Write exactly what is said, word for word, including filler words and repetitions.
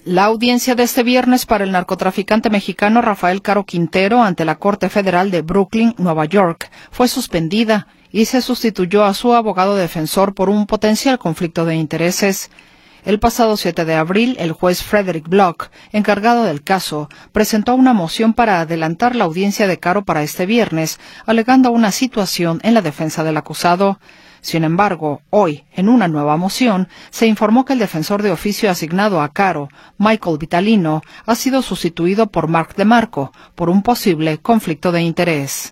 La audiencia de este viernes para el narcotraficante mexicano Rafael Caro Quintero ante la Corte Federal de Brooklyn, Nueva York, fue suspendida y se sustituyó a su abogado defensor por un potencial conflicto de intereses. El pasado siete de abril, el juez Frederick Block, encargado del caso, presentó una moción para adelantar la audiencia de Caro para este viernes, alegando una situación en la defensa del acusado. Sin embargo, hoy, en una nueva moción, se informó que el defensor de oficio asignado a Caro, Michael Vitalino, ha sido sustituido por Mark DeMarco por un posible conflicto de interés.